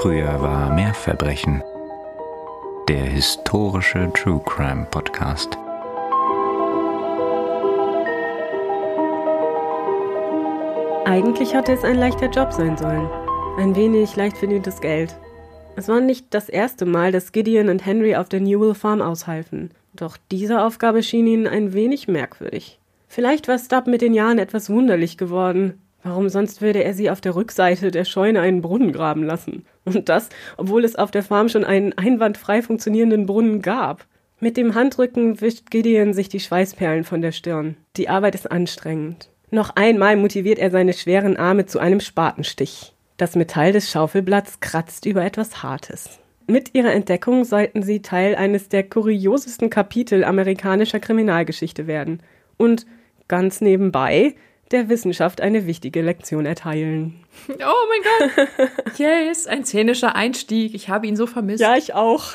Früher war mehr Verbrechen. Der historische True Crime Podcast. Eigentlich hatte es ein leichter Job sein sollen. Ein wenig leicht verdientes Geld. Es war nicht das erste Mal, dass Gideon und Henry auf der Newell Farm aushalfen. Doch diese Aufgabe schien ihnen ein wenig merkwürdig. Vielleicht war Stubb mit den Jahren etwas wunderlich geworden. Warum sonst würde er sie auf der Rückseite der Scheune einen Brunnen graben lassen? Und das, obwohl es auf der Farm schon einen einwandfrei funktionierenden Brunnen gab. Mit dem Handrücken wischt Gideon sich die Schweißperlen von der Stirn. Die Arbeit ist anstrengend. Noch einmal motiviert er seine schweren Arme zu einem Spatenstich. Das Metall des Schaufelblatts kratzt über etwas Hartes. Mit ihrer Entdeckung sollten sie Teil eines der kuriosesten Kapitel amerikanischer Kriminalgeschichte werden. Und ganz nebenbei der Wissenschaft eine wichtige Lektion erteilen. Oh mein Gott! Yes, ein szenischer Einstieg. Ich habe ihn so vermisst. Ja, ich auch.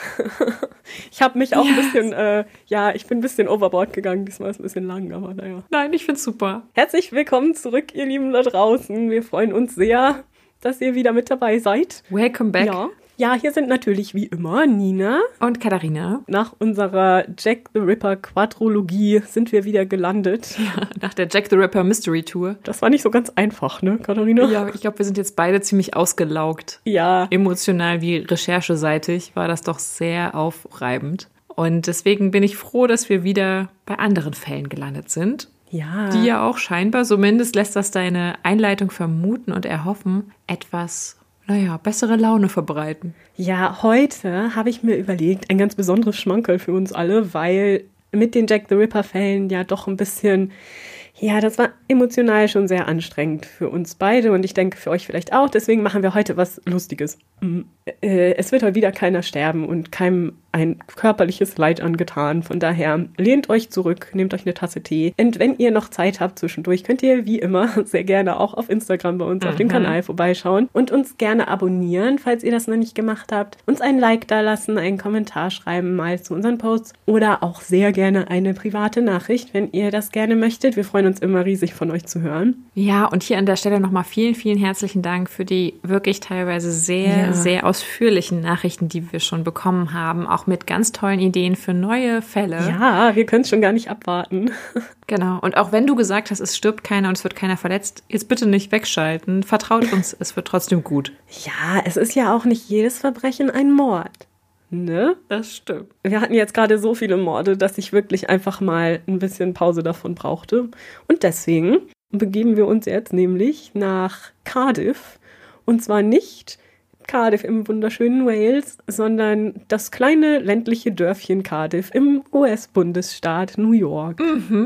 Ich habe mich auch ein bisschen, ich bin ein bisschen overboard gegangen. Diesmal ist es ein bisschen lang, aber naja. Nein, ich find's super. Herzlich willkommen zurück, ihr Lieben da draußen. Wir freuen uns sehr, dass ihr wieder mit dabei seid. Welcome back. Ja, hier sind natürlich wie immer Nina und Katharina. Nach unserer Jack the Ripper Quadrologie sind wir wieder gelandet. Ja, nach der Jack the Ripper Mystery Tour. Das war nicht so ganz einfach, ne, Katharina? Ja, ich glaube, wir sind jetzt beide ziemlich ausgelaugt. Ja. Emotional wie rechercheseitig war das doch sehr aufreibend. Und deswegen bin ich froh, dass wir wieder bei anderen Fällen gelandet sind. Ja. Die ja auch scheinbar, zumindest lässt das deine Einleitung vermuten und erhoffen, etwas bessere Laune verbreiten. Ja, heute habe ich mir überlegt, ein ganz besonderes Schmankerl für uns alle, weil mit den Jack the Ripper-Fällen ja doch ein bisschen, das war emotional schon sehr anstrengend für uns beide und ich denke für euch vielleicht auch. Deswegen machen wir heute was Lustiges. Es wird heute wieder keiner sterben und keinem ein körperliches Leid angetan. Von daher lehnt euch zurück, nehmt euch eine Tasse Tee. Und wenn ihr noch Zeit habt zwischendurch, könnt ihr wie immer sehr gerne auch auf Instagram bei uns auf dem Kanal vorbeischauen und uns gerne abonnieren, falls ihr das noch nicht gemacht habt. Uns ein Like da lassen, einen Kommentar schreiben mal zu unseren Posts oder auch sehr gerne eine private Nachricht, wenn ihr das gerne möchtet. Wir freuen uns immer riesig von euch zu hören. Ja, und hier an der Stelle nochmal vielen, vielen herzlichen Dank für die wirklich teilweise sehr, sehr ausführlichen Nachrichten, die wir schon bekommen haben, auch mit ganz tollen Ideen für neue Fälle. Ja, wir können es schon gar nicht abwarten. Genau. Und auch wenn du gesagt hast, es stirbt keiner und es wird keiner verletzt, jetzt bitte nicht wegschalten. Vertraut uns, es wird trotzdem gut. Ja, es ist ja auch nicht jedes Verbrechen ein Mord. Ne? Das stimmt. Wir hatten jetzt gerade so viele Morde, dass ich wirklich einfach mal ein bisschen Pause davon brauchte. Und deswegen begeben wir uns jetzt nämlich nach Cardiff. Und zwar nicht Cardiff im wunderschönen Wales, sondern das kleine ländliche Dörfchen Cardiff im US-Bundesstaat New York.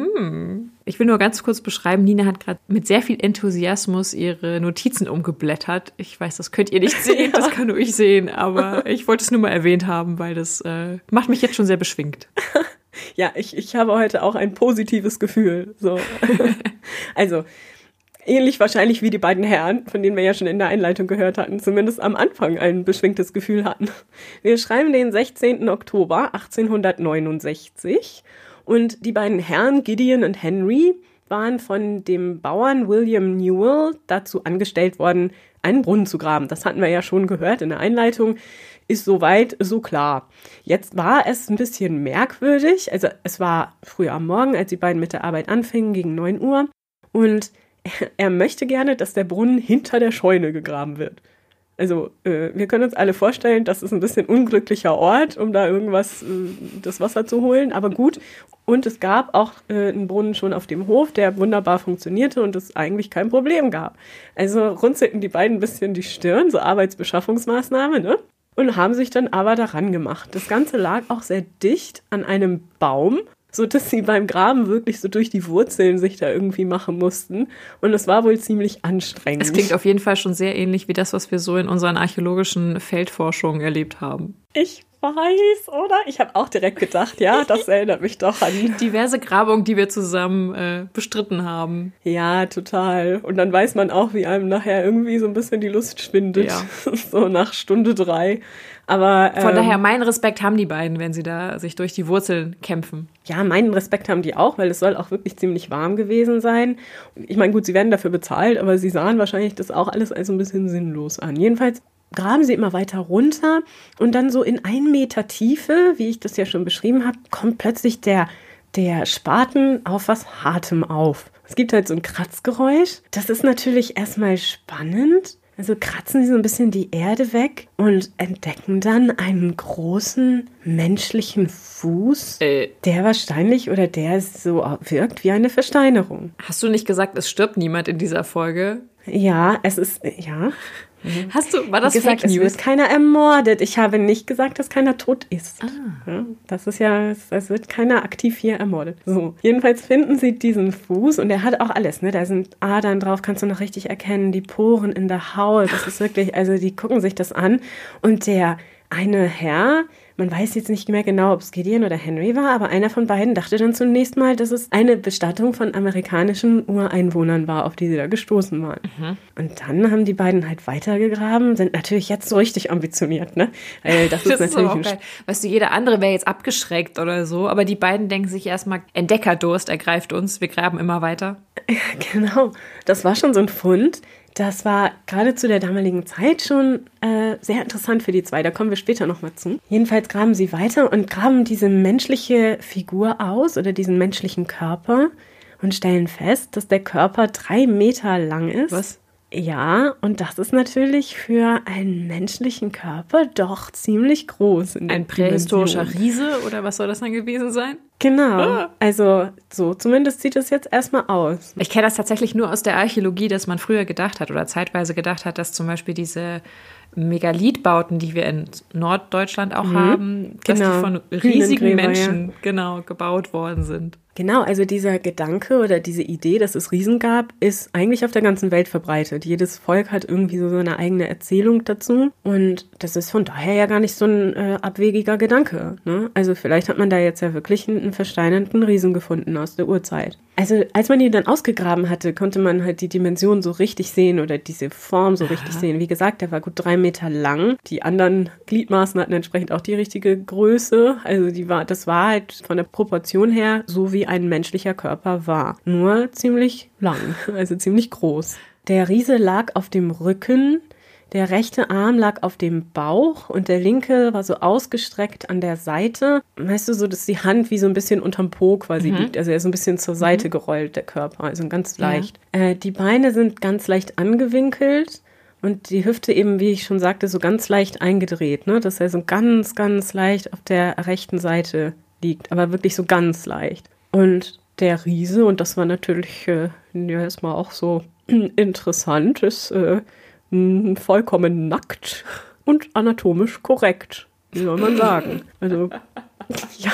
Ich will nur ganz kurz beschreiben, Nina hat gerade mit sehr viel Enthusiasmus ihre Notizen umgeblättert. Ich weiß, das könnt ihr nicht sehen, das kann nur ich sehen, aber ich wollte es nur mal erwähnt haben, weil das macht mich jetzt schon sehr beschwingt. Ja, ich habe heute auch ein positives Gefühl. So. Also, ähnlich wahrscheinlich wie die beiden Herren, von denen wir ja schon in der Einleitung gehört hatten, zumindest am Anfang ein beschwingtes Gefühl hatten. Wir schreiben den 16. Oktober 1869 und die beiden Herren Gideon und Henry waren von dem Bauern William Newell dazu angestellt worden, einen Brunnen zu graben. Das hatten wir ja schon gehört in der Einleitung. Ist soweit so klar. Jetzt war es ein bisschen merkwürdig. Also es war früh am Morgen, als die beiden mit der Arbeit anfingen, gegen 9 Uhr. Und er möchte gerne, dass der Brunnen hinter der Scheune gegraben wird. Also wir können uns alle vorstellen, das ist ein bisschen unglücklicher Ort, um da irgendwas, das Wasser zu holen, aber gut. Und es gab auch einen Brunnen schon auf dem Hof, der wunderbar funktionierte und es eigentlich kein Problem gab. Also runzelten die beiden ein bisschen die Stirn, so Arbeitsbeschaffungsmaßnahme, ne? Und haben sich dann aber daran gemacht. Das Ganze lag auch sehr dicht an einem Baum, so dass sie beim Graben wirklich so durch die Wurzeln sich da irgendwie machen mussten. Und es war wohl ziemlich anstrengend. Es klingt auf jeden Fall schon sehr ähnlich wie das, was wir so in unseren archäologischen Feldforschungen erlebt haben. Ich weiß, oder? Ich habe auch direkt gedacht, ja, das erinnert mich doch an diverse Grabungen, die wir zusammen bestritten haben. Ja, total. Und dann weiß man auch, wie einem nachher irgendwie so ein bisschen die Lust schwindet. Ja. So nach Stunde 3. Aber von daher, meinen Respekt haben die beiden, wenn sie da sich durch die Wurzeln kämpfen. Ja, meinen Respekt haben die auch, weil es soll auch wirklich ziemlich warm gewesen sein. Ich meine, gut, sie werden dafür bezahlt, aber sie sahen wahrscheinlich das auch alles als ein bisschen sinnlos an. Jedenfalls graben sie immer weiter runter und dann so in 1 Meter Tiefe, wie ich das ja schon beschrieben habe, kommt plötzlich der Spaten auf was Hartem auf. Es gibt halt so ein Kratzgeräusch. Das ist natürlich erstmal spannend. Also kratzen sie so ein bisschen die Erde weg und entdecken dann einen großen menschlichen Fuß, der wahrscheinlich oder der so wirkt wie eine Versteinerung. Hast du nicht gesagt, es stirbt niemand in dieser Folge? Ja, ja. War das gesagt, Fake News? Es wird keiner ermordet. Ich habe nicht gesagt, dass keiner tot ist. Ja, das ist ja, es wird keiner aktiv hier ermordet. So, jedenfalls finden sie diesen Fuß und der hat auch alles, ne? Da sind Adern drauf, kannst du noch richtig erkennen, die Poren in der Haut. Das ist wirklich, also die gucken sich das an und der eine Herr, man weiß jetzt nicht mehr genau, ob es Gideon oder Henry war, aber einer von beiden dachte dann zunächst mal, dass es eine Bestattung von amerikanischen Ureinwohnern war, auf die sie da gestoßen waren. Und dann haben die beiden halt weitergegraben, sind natürlich jetzt so richtig ambitioniert, ne? Weil das ist natürlich auch geil. Weißt du, jeder andere wäre jetzt abgeschreckt oder so, aber die beiden denken sich erstmal, Entdeckerdurst ergreift uns, wir graben immer weiter. Genau, das war schon so ein Fund. Das war gerade zu der damaligen Zeit schon sehr interessant für die zwei. Da kommen wir später nochmal zu. Jedenfalls graben sie weiter und graben diese menschliche Figur aus oder diesen menschlichen Körper und stellen fest, dass der Körper 3 Meter lang ist. Was? Ja, und das ist natürlich für einen menschlichen Körper doch ziemlich groß. Ein prähistorischer Riese oder was soll das dann gewesen sein? Genau, also so zumindest sieht es jetzt erstmal aus. Ich kenne das tatsächlich nur aus der Archäologie, dass man früher gedacht hat oder zeitweise gedacht hat, dass zum Beispiel diese Megalithbauten, die wir in Norddeutschland auch haben, dass die von riesigen Menschen gebaut worden sind. Genau, also dieser Gedanke oder diese Idee, dass es Riesen gab, ist eigentlich auf der ganzen Welt verbreitet. Jedes Volk hat irgendwie so eine eigene Erzählung dazu und das ist von daher ja gar nicht so ein abwegiger Gedanke, ne? Also vielleicht hat man da jetzt ja wirklich einen versteinerten Riesen gefunden aus der Urzeit. Also als man ihn dann ausgegraben hatte, konnte man halt die Dimension so richtig sehen oder diese Form so richtig sehen. Wie gesagt, der war gut 3 Meter lang. Die anderen Gliedmaßen hatten entsprechend auch die richtige Größe. Also das war halt von der Proportion her so wie ein menschlicher Körper war. Nur ziemlich lang, also ziemlich groß. Der Riese lag auf dem Rücken, der rechte Arm lag auf dem Bauch und der linke war so ausgestreckt an der Seite. Weißt du, so, dass die Hand wie so ein bisschen unterm Po quasi liegt. Also er ist so ein bisschen zur Seite gerollt, der Körper, also ganz leicht. Ja. Die Beine sind ganz leicht angewinkelt. Und die Hüfte eben, wie ich schon sagte, so ganz leicht eingedreht, ne? Dass er so ganz, ganz leicht auf der rechten Seite liegt, aber wirklich so ganz leicht. Und der Riese, und das war natürlich erstmal auch so interessant, ist vollkommen nackt und anatomisch korrekt, wie soll man sagen. Also, ja.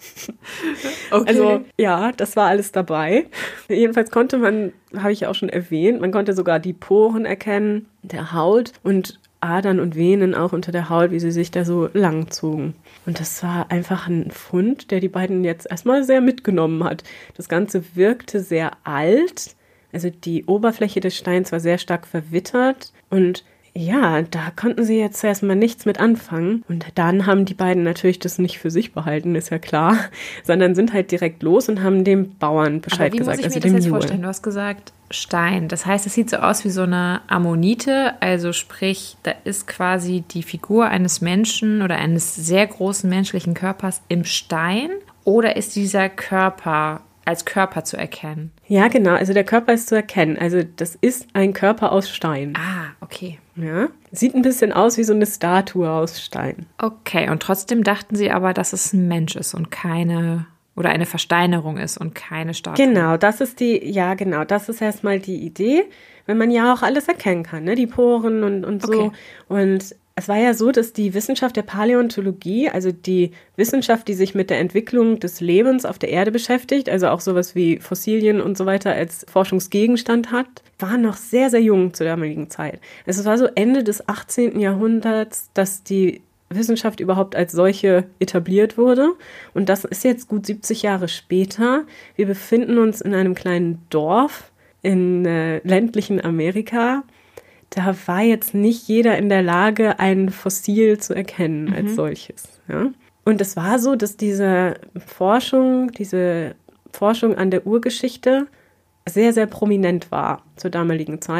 Okay. Also, ja, das war alles dabei. Jedenfalls konnte man, habe ich ja auch schon erwähnt, man konnte sogar die Poren erkennen, der Haut und Adern und Venen auch unter der Haut, wie sie sich da so lang zogen. Und das war einfach ein Fund, der die beiden jetzt erstmal sehr mitgenommen hat. Das Ganze wirkte sehr alt, also die Oberfläche des Steins war sehr stark verwittert und ja, da konnten sie jetzt erstmal nichts mit anfangen. Und dann haben die beiden natürlich das nicht für sich behalten, ist ja klar, sondern sind halt direkt los und haben dem Bauern Bescheid gesagt. Aber wie muss ich mir das jetzt vorstellen? Du hast gesagt Stein. Das heißt, es sieht so aus wie so eine Ammonite, also sprich, da ist quasi die Figur eines Menschen oder eines sehr großen menschlichen Körpers im Stein. Oder ist dieser Körper als Körper zu erkennen? Ja, genau. Also der Körper ist zu erkennen. Also das ist ein Körper aus Stein. Ah, okay. Ja, sieht ein bisschen aus wie so eine Statue aus Stein. Okay, und trotzdem dachten sie aber, dass es ein Mensch ist und keine, oder eine Versteinerung ist und keine Statue. Genau, das ist erstmal die Idee, wenn man ja auch alles erkennen kann, ne? Die Poren und so. Okay. Und es war ja so, dass die Wissenschaft der Paläontologie, also die Wissenschaft, die sich mit der Entwicklung des Lebens auf der Erde beschäftigt, also auch sowas wie Fossilien und so weiter als Forschungsgegenstand hat, war noch sehr, sehr jung zur damaligen Zeit. Es war so Ende des 18. Jahrhunderts, dass die Wissenschaft überhaupt als solche etabliert wurde. Und das ist jetzt gut 70 Jahre später. Wir befinden uns in einem kleinen Dorf in ländlichen Amerika. Da war jetzt nicht jeder in der Lage, ein Fossil zu erkennen als solches. Ja? Und es war so, dass diese Forschung an der Urgeschichte sehr, sehr prominent war zur damaligen Zeit.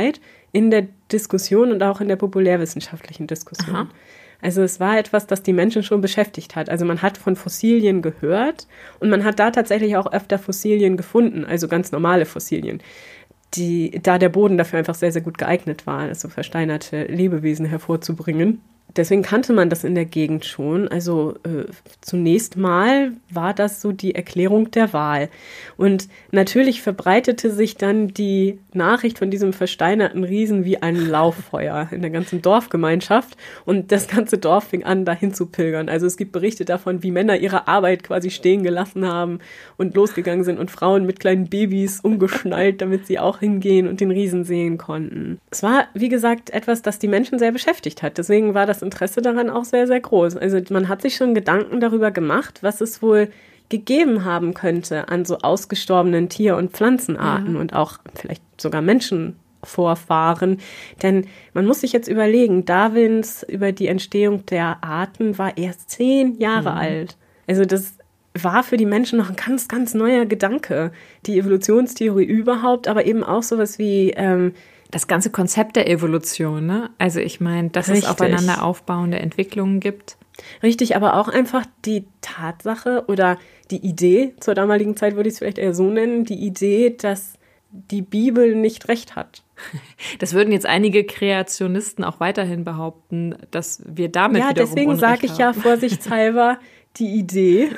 in der Diskussion und auch in der populärwissenschaftlichen Diskussion. Aha. Also es war etwas, das die Menschen schon beschäftigt hat. Also man hat von Fossilien gehört und man hat da tatsächlich auch öfter Fossilien gefunden, also ganz normale Fossilien, da der Boden dafür einfach sehr, sehr gut geeignet war, also versteinerte Lebewesen hervorzubringen. Deswegen kannte man das in der Gegend schon. Also zunächst mal war das so die Erklärung der Wahl. Und natürlich verbreitete sich dann die Nachricht von diesem versteinerten Riesen wie ein Lauffeuer in der ganzen Dorfgemeinschaft. Und das ganze Dorf fing an, dahin zu pilgern. Also es gibt Berichte davon, wie Männer ihre Arbeit quasi stehen gelassen haben und losgegangen sind und Frauen mit kleinen Babys umgeschnallt, damit sie auch hingehen und den Riesen sehen konnten. Es war, wie gesagt, etwas, das die Menschen sehr beschäftigt hat. Deswegen war das Interesse daran auch sehr, sehr groß. Also man hat sich schon Gedanken darüber gemacht, was es wohl gegeben haben könnte an so ausgestorbenen Tier- und Pflanzenarten und auch vielleicht sogar Menschenvorfahren. Denn man muss sich jetzt überlegen, Darwins über die Entstehung der Arten war erst 10 Jahre alt. Also das war für die Menschen noch ein ganz, ganz neuer Gedanke. Die Evolutionstheorie überhaupt, aber eben auch sowas wie das ganze Konzept der Evolution, ne? Also ich meine, dass es aufeinander aufbauende Entwicklungen gibt. Richtig, aber auch einfach die Tatsache oder die Idee, zur damaligen Zeit würde ich es vielleicht eher so nennen, die Idee, dass die Bibel nicht recht hat. Das würden jetzt einige Kreationisten auch weiterhin behaupten, dass wir damit wiederum deswegen sage ich ja vorsichtshalber die Idee.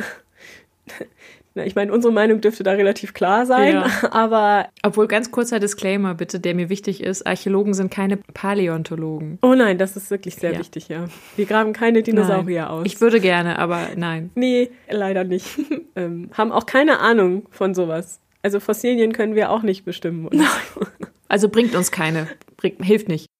Ich meine, unsere Meinung dürfte da relativ klar sein, aber... Obwohl, ganz kurzer Disclaimer bitte, der mir wichtig ist, Archäologen sind keine Paläontologen. Oh nein, das ist wirklich sehr wichtig, ja. Wir graben keine Dinosaurier aus. Ich würde gerne, aber nein. Nee, leider nicht. Haben auch keine Ahnung von sowas. Also Fossilien können wir auch nicht bestimmen. Oder? Also bringt uns keine, hilft nicht.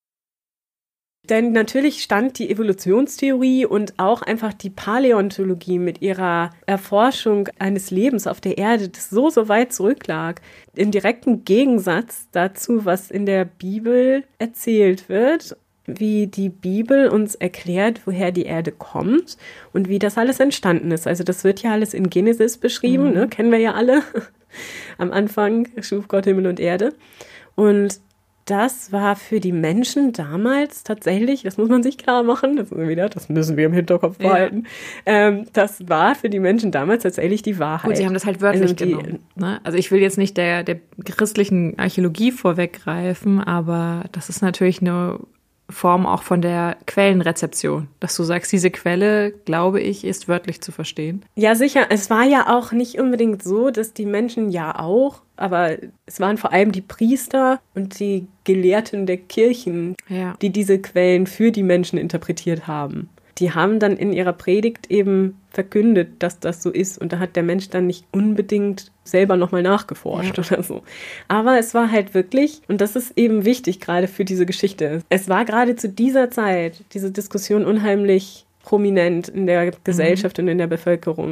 Denn natürlich stand die Evolutionstheorie und auch einfach die Paläontologie mit ihrer Erforschung eines Lebens auf der Erde, das so weit zurücklag, im direkten Gegensatz dazu, was in der Bibel erzählt wird, wie die Bibel uns erklärt, woher die Erde kommt und wie das alles entstanden ist. Also das wird ja alles in Genesis beschrieben, ne? Kennen wir ja alle. Am Anfang schuf Gott Himmel und Erde. Und das war für die Menschen damals tatsächlich, das muss man sich klar machen, das müssen wir im Hinterkopf behalten, das war für die Menschen damals tatsächlich die Wahrheit. Gut, sie haben das halt wörtlich genommen. Ne? Also ich will jetzt nicht der christlichen Archäologie vorweggreifen, aber das ist natürlich eine Form auch von der Quellenrezeption, dass du sagst, diese Quelle, glaube ich, ist wörtlich zu verstehen. Ja, sicher. Es war ja auch nicht unbedingt so, dass die Menschen aber es waren vor allem die Priester und die Gelehrten der Kirchen, die diese Quellen für die Menschen interpretiert haben. Die haben dann in ihrer Predigt eben verkündet, dass das so ist. Und da hat der Mensch dann nicht unbedingt selber nochmal nachgeforscht oder so. Aber es war halt wirklich, und das ist eben wichtig gerade für diese Geschichte, es war gerade zu dieser Zeit diese Diskussion unheimlich prominent in der Gesellschaft und in der Bevölkerung.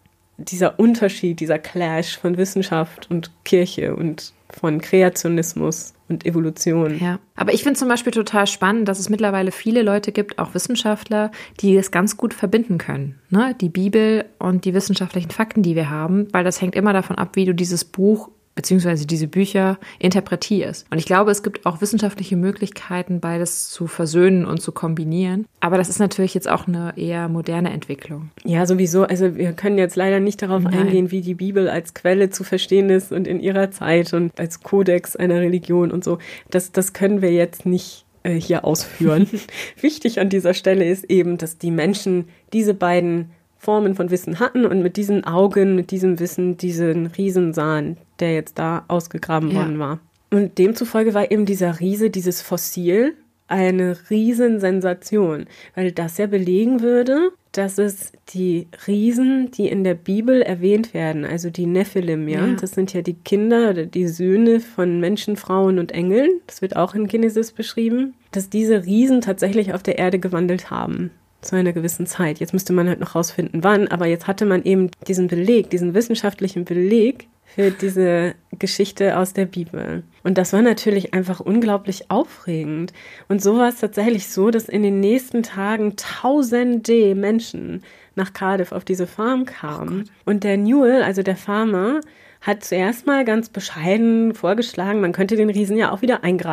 Dieser Unterschied, dieser Clash von Wissenschaft und Kirche und von Kreationismus und Evolution. Ja, aber ich finde zum Beispiel total spannend, dass es mittlerweile viele Leute gibt, auch Wissenschaftler, die das ganz gut verbinden können. Ne? Die Bibel und die wissenschaftlichen Fakten, die wir haben, weil das hängt immer davon ab, wie du dieses Buch beziehungsweise diese Bücher interpretierst. Und ich glaube, es gibt auch wissenschaftliche Möglichkeiten, beides zu versöhnen und zu kombinieren. Aber das ist natürlich jetzt auch eine eher moderne Entwicklung. Ja, sowieso. Also wir können jetzt leider nicht darauf eingehen, wie die Bibel als Quelle zu verstehen ist und in ihrer Zeit und als Kodex einer Religion und so. Das können wir jetzt nicht hier ausführen. Wichtig an dieser Stelle ist eben, dass die Menschen diese beiden Formen von Wissen hatten und mit diesen Augen, mit diesem Wissen diesen Riesen sahen, der jetzt da ausgegraben worden war. Und demzufolge war eben dieser Riese, dieses Fossil, eine Riesensensation, weil das ja belegen würde, dass es die Riesen, die in der Bibel erwähnt werden, also die Nephilim, das sind ja die Kinder oder die Söhne von Menschen, Frauen und Engeln, das wird auch in Genesis beschrieben, dass diese Riesen tatsächlich auf der Erde gewandelt haben. Zu einer gewissen Zeit. Jetzt müsste man halt noch rausfinden, wann, aber jetzt hatte man eben diesen Beleg, diesen wissenschaftlichen Beleg für diese Geschichte aus der Bibel. Und das war natürlich einfach unglaublich aufregend. Und so war es tatsächlich so, dass in den nächsten Tagen Tausende Menschen nach Cardiff auf diese Farm kamen. Und der Newell, also der Farmer, hat zuerst mal ganz bescheiden vorgeschlagen, man könnte den Riesen ja auch wieder eingraben.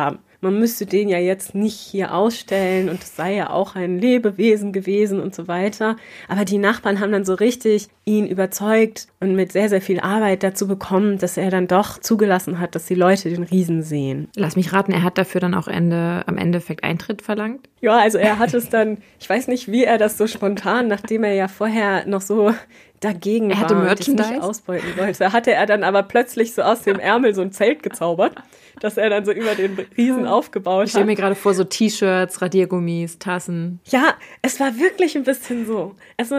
man müsste den ja jetzt nicht hier ausstellen und es sei ja auch ein Lebewesen gewesen und so weiter. Aber die Nachbarn haben dann so richtig ihn überzeugt und mit sehr, sehr viel Arbeit dazu bekommen, dass er dann doch zugelassen hat, dass die Leute den Riesen sehen. Lass mich raten, er hat dafür dann auch am Endeffekt Eintritt verlangt? Ja, also er hat es dann, ich weiß nicht, wie er das so spontan, nachdem er ja vorher noch so dagegen er hatte war Merchandise? und es nicht ausbeuten wollte, hatte er dann aber plötzlich so aus dem Ärmel so ein Zelt gezaubert, das er dann so über den Riesen aufgebaut hat. Ich stelle mir gerade vor, so T-Shirts, Radiergummis, Tassen. Ja, es war wirklich ein bisschen so.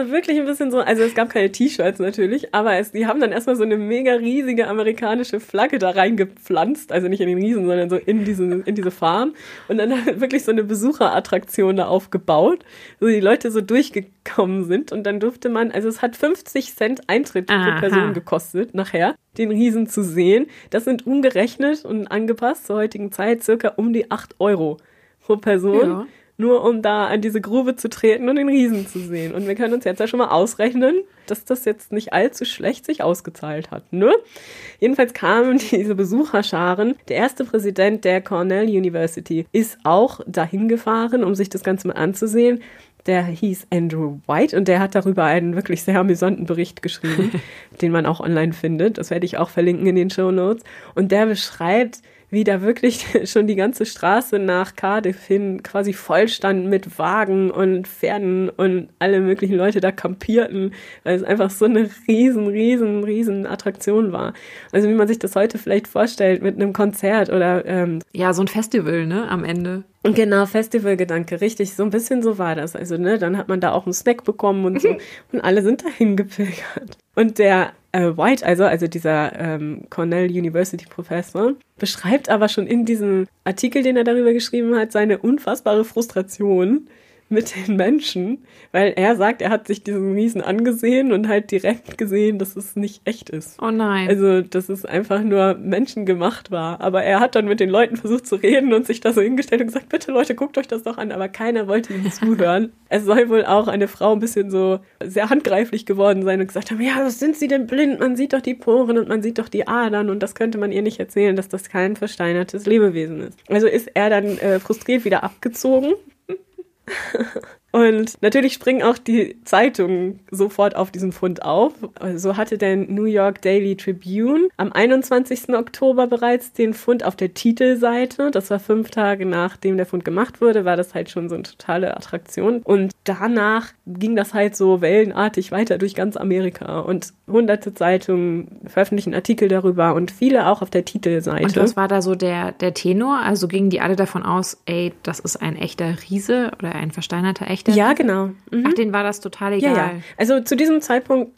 Also es gab keine T-Shirts natürlich, aber die haben dann erstmal so eine mega riesige amerikanische Flagge da reingepflanzt, also nicht in den Riesen, sondern so in diese Farm und dann wirklich so eine Besucherattraktion da aufgebaut, wo die Leute so durchgekommen sind und dann durfte man, also es hat 50 Cent Eintritt pro Person gekostet nachher, den Riesen zu sehen. Das sind umgerechnet und angepasst zur heutigen Zeit circa um die 8 Euro pro Person. Ja. Nur um da an diese Grube zu treten und den Riesen zu sehen. Und wir können uns jetzt ja schon mal ausrechnen, dass das jetzt nicht allzu schlecht sich ausgezahlt hat, ne? Jedenfalls kamen diese Besucherscharen. Der erste Präsident der Cornell University ist auch dahin gefahren, um sich das Ganze mal anzusehen. Der hieß Andrew White und der hat darüber einen wirklich sehr amüsanten Bericht geschrieben, den man auch online findet. Das werde ich auch verlinken in den Shownotes. Und der beschreibt, wie da wirklich schon die ganze Straße nach Cardiff hin quasi voll stand mit Wagen und Pferden und alle möglichen Leute da kampierten, weil es einfach so eine riesen Attraktion war. Also wie man sich das heute vielleicht vorstellt mit einem Konzert oder ja, so ein Festival, ne, am Ende. Genau, Festivalgedanke, richtig, so ein bisschen so war das. Also, ne, dann hat man da auch einen Snack bekommen und so und alle sind dahin gepilgert. Und der White, also dieser Cornell University Professor, beschreibt aber schon in diesem Artikel, den er darüber geschrieben hat, seine unfassbare Frustration mit den Menschen, weil er sagt, er hat sich diesen Riesen angesehen und halt direkt gesehen, dass es nicht echt ist. Oh nein. Also, dass es einfach nur menschengemacht war. Aber er hat dann mit den Leuten versucht zu reden und sich da so hingestellt und gesagt, bitte Leute, guckt euch das doch an. Aber keiner wollte ihm zuhören. Es soll wohl auch eine Frau ein bisschen so sehr handgreiflich geworden sein und gesagt haben, ja, was sind sie denn blind? Man sieht doch die Poren und man sieht doch die Adern und das könnte man ihr nicht erzählen, dass das kein versteinertes Lebewesen ist. Also ist er dann frustriert wieder abgezogen. Und natürlich springen auch die Zeitungen sofort auf diesen Fund auf. So hatte der New York Daily Tribune am 21. Oktober bereits den Fund auf der Titelseite. Das war 5 Tage nachdem der Fund gemacht wurde, war das halt schon so eine totale Attraktion. Und danach ging das halt so wellenartig weiter durch ganz Amerika. Und hunderte Zeitungen veröffentlichen Artikel darüber und viele auch auf der Titelseite. Und was war da so der Tenor? Also gingen die alle davon aus, ey, das ist ein echter Riese oder ein versteinerter echter? Ja, genau. Mhm. Ach, denen war das total egal. Ja. Also zu diesem Zeitpunkt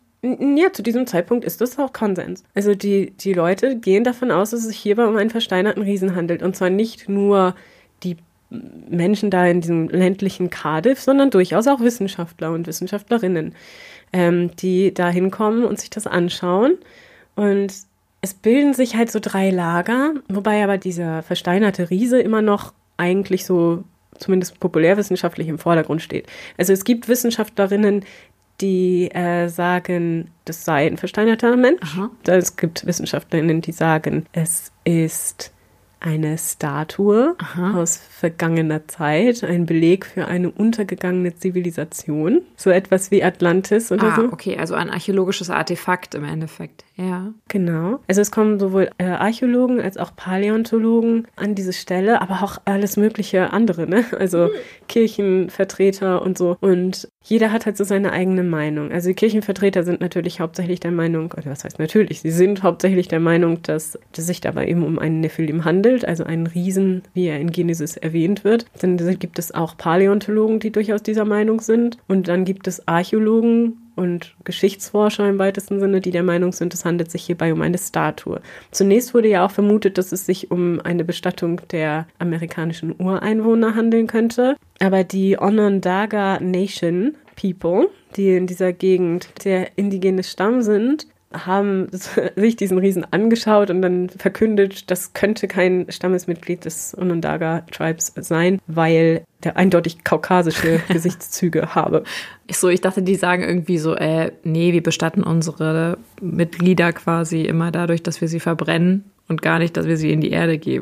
ist das auch Konsens. Also die Leute gehen davon aus, dass es sich hierbei um einen versteinerten Riesen handelt. Und zwar nicht nur die Menschen da in diesem ländlichen Cardiff, sondern durchaus auch Wissenschaftler und Wissenschaftlerinnen, die da hinkommen und sich das anschauen. Und es bilden sich halt so 3 Lager, wobei aber dieser versteinerte Riese immer noch eigentlich so zumindest populärwissenschaftlich im Vordergrund steht. Also es gibt Wissenschaftlerinnen, die sagen, das sei ein versteinerter Mensch. Aha. Es gibt Wissenschaftlerinnen, die sagen, es ist eine Statue aus vergangener Zeit, ein Beleg für eine untergegangene Zivilisation, so etwas wie Atlantis oder so. Okay, also ein archäologisches Artefakt im Endeffekt, ja. Genau, also es kommen sowohl Archäologen als auch Paläontologen an diese Stelle, aber auch alles mögliche andere, ne? Also Kirchenvertreter und so und jeder hat halt so seine eigene Meinung. Also die Kirchenvertreter sind natürlich hauptsächlich der Meinung, oder was heißt natürlich, sie sind hauptsächlich der Meinung, dass es sich dabei eben um einen Nephilim handelt, also einen Riesen, wie er in Genesis erwähnt wird. Dann gibt es auch Paläontologen, die durchaus dieser Meinung sind. Und dann gibt es Archäologen und Geschichtsforscher im weitesten Sinne, die der Meinung sind, es handelt sich hierbei um eine Statue. Zunächst wurde ja auch vermutet, dass es sich um eine Bestattung der amerikanischen Ureinwohner handeln könnte. Aber die Onondaga Nation People, die in dieser Gegend der indigene Stamm sind, haben sich diesen Riesen angeschaut und dann verkündet, das könnte kein Stammesmitglied des Onondaga Tribes sein, weil der eindeutig kaukasische Gesichtszüge habe. Ich dachte, die sagen irgendwie so, nee, wir bestatten unsere Mitglieder quasi immer dadurch, dass wir sie verbrennen und gar nicht, dass wir sie in die Erde geben, ne?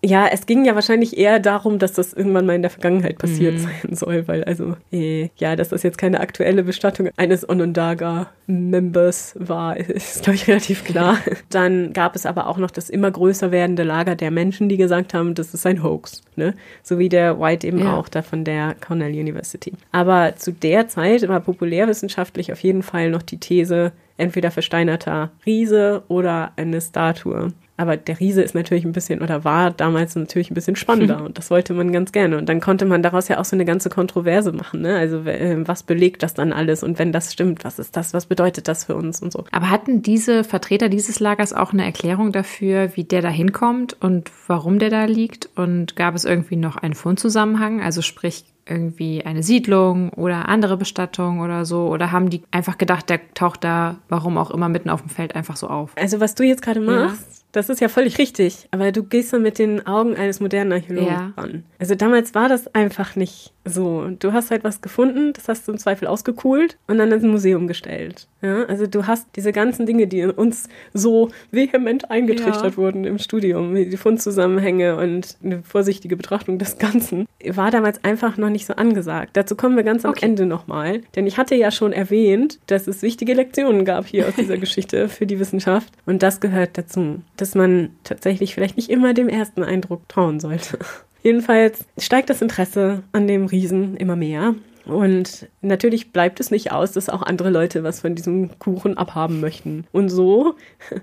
Ja, es ging ja wahrscheinlich eher darum, dass das irgendwann mal in der Vergangenheit passiert sein soll, weil dass das jetzt keine aktuelle Bestattung eines Onondaga-Members war, ist, glaube ich, relativ klar. Dann gab es aber auch noch das immer größer werdende Lager der Menschen, die gesagt haben, das ist ein Hoax, ne? So wie der White eben auch da von der Cornell University. Aber zu der Zeit war populärwissenschaftlich auf jeden Fall noch die These, entweder versteinerter Riese oder eine Statue. Aber der Riese ist natürlich war damals natürlich ein bisschen spannender und das wollte man ganz gerne. Und dann konnte man daraus ja auch so eine ganze Kontroverse machen, ne? Also was belegt das dann alles und wenn das stimmt, was ist das, was bedeutet das für uns und so. Aber hatten diese Vertreter dieses Lagers auch eine Erklärung dafür, wie der da hinkommt und warum der da liegt? Und gab es irgendwie noch einen Fundzusammenhang? Also sprich irgendwie eine Siedlung oder andere Bestattung oder so? Oder haben die einfach gedacht, der taucht da, warum auch immer, mitten auf dem Feld einfach so auf? Also was du jetzt gerade machst, das ist ja völlig richtig, aber du gehst dann mit den Augen eines modernen Archäologen ran. Also damals war das einfach nicht so. Du hast halt was gefunden, das hast du im Zweifel ausgekugelt und dann ins Museum gestellt. Ja, also du hast diese ganzen Dinge, die uns so vehement eingetrichtert wurden im Studium, die Fundzusammenhänge und eine vorsichtige Betrachtung des Ganzen, war damals einfach noch nicht so angesagt. Dazu kommen wir ganz am Ende nochmal, denn ich hatte ja schon erwähnt, dass es wichtige Lektionen gab hier aus dieser Geschichte für die Wissenschaft und das gehört dazu, dass man tatsächlich vielleicht nicht immer dem ersten Eindruck trauen sollte. Jedenfalls steigt das Interesse an dem Riesen immer mehr. Und natürlich bleibt es nicht aus, dass auch andere Leute was von diesem Kuchen abhaben möchten. Und so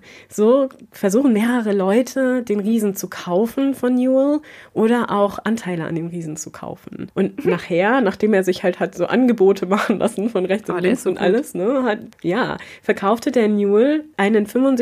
versuchen mehrere Leute, den Riesen zu kaufen von Newell oder auch Anteile an dem Riesen zu kaufen. Und nachher, nachdem er sich halt hat so Angebote machen lassen von rechts und links und alles, ne, verkaufte der Newell einen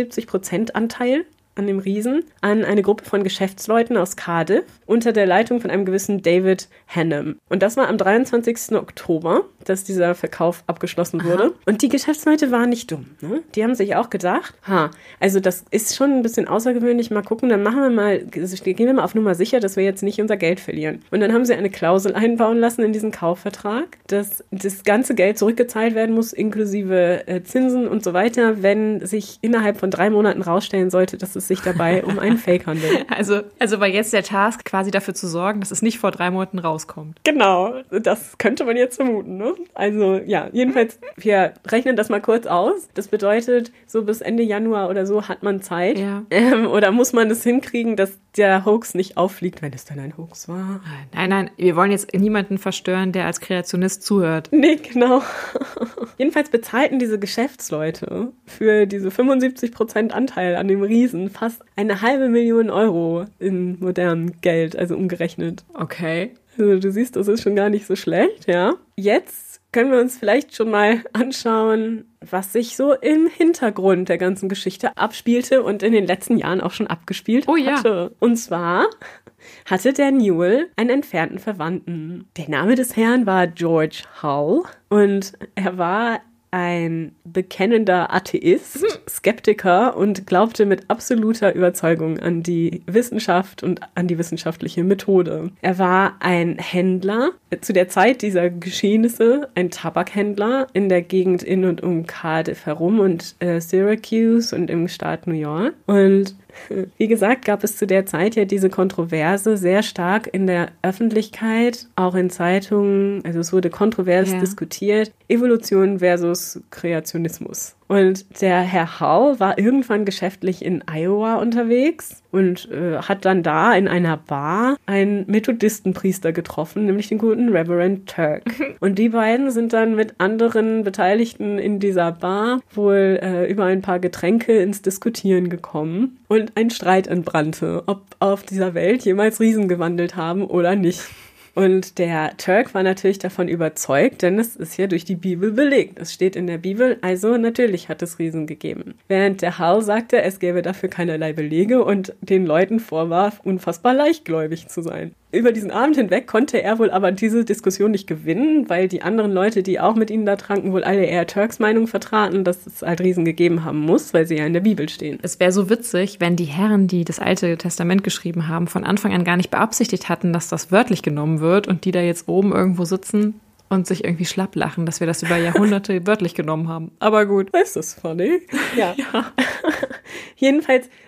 75% Anteil an dem Riesen an eine Gruppe von Geschäftsleuten aus Cardiff unter der Leitung von einem gewissen David Hannam. Und das war am 23. Oktober, dass dieser Verkauf abgeschlossen wurde. Und die Geschäftsleute waren nicht dumm. Ne? Die haben sich auch gedacht, also das ist schon ein bisschen außergewöhnlich, mal gucken, dann gehen wir mal auf Nummer sicher, dass wir jetzt nicht unser Geld verlieren. Und dann haben sie eine Klausel einbauen lassen in diesen Kaufvertrag, dass das ganze Geld zurückgezahlt werden muss, inklusive Zinsen und so weiter, wenn sich innerhalb von 3 Monaten rausstellen sollte, dass es sich dabei um einen Fake handelt. Also war jetzt der Task, quasi dafür zu sorgen, dass es nicht vor 3 Monaten rauskommt. Genau, das könnte man jetzt vermuten, ne? Also ja, jedenfalls, wir rechnen das mal kurz aus. Das bedeutet, so bis Ende Januar oder so hat man Zeit. Ja. Oder muss man es hinkriegen, dass der Hoax nicht auffliegt, wenn es dann ein Hoax war? Nein, wir wollen jetzt niemanden verstören, der als Kreationist zuhört. Nee, genau. Jedenfalls bezahlten diese Geschäftsleute für diese 75% Anteil an dem Riesen fast 500.000 Euro in modernem Geld, also umgerechnet. Okay. Also du siehst, das ist schon gar nicht so schlecht, ja. Jetzt können wir uns vielleicht schon mal anschauen, was sich so im Hintergrund der ganzen Geschichte abspielte und in den letzten Jahren auch schon abgespielt hatte. Und zwar hatte der Newell einen entfernten Verwandten. Der Name des Herrn war George Hull und er war ein bekennender Atheist, Skeptiker und glaubte mit absoluter Überzeugung an die Wissenschaft und an die wissenschaftliche Methode. Er war ein Händler, zu der Zeit dieser Geschehnisse, ein Tabakhändler in der Gegend in und um Cardiff herum und Syracuse und im Staat New York. Und wie gesagt, gab es zu der Zeit ja diese Kontroverse sehr stark in der Öffentlichkeit, auch in Zeitungen. Also es wurde kontrovers diskutiert, Evolution versus Kreationismus. Und der Herr Hull war irgendwann geschäftlich in Iowa unterwegs und hat dann da in einer Bar einen Methodistenpriester getroffen, nämlich den guten Reverend Turk. Und die beiden sind dann mit anderen Beteiligten in dieser Bar wohl über ein paar Getränke ins Diskutieren gekommen und ein Streit entbrannte, ob auf dieser Welt jemals Riesen gewandelt haben oder nicht. Und der Turk war natürlich davon überzeugt, denn es ist ja durch die Bibel belegt. Es steht in der Bibel, also natürlich hat es Riesen gegeben. Während der Hull sagte, es gäbe dafür keinerlei Belege und den Leuten vorwarf, unfassbar leichtgläubig zu sein. Über diesen Abend hinweg konnte er wohl aber diese Diskussion nicht gewinnen, weil die anderen Leute, die auch mit ihnen da tranken, wohl alle eher Turks Meinung vertraten, dass es halt Riesen gegeben haben muss, weil sie ja in der Bibel stehen. Es wäre so witzig, wenn die Herren, die das Alte Testament geschrieben haben, von Anfang an gar nicht beabsichtigt hatten, dass das wörtlich genommen wird und die da jetzt oben irgendwo sitzen und sich irgendwie schlapp lachen, dass wir das über Jahrhunderte wörtlich genommen haben. Aber gut. Ist das funny? Ja. Jedenfalls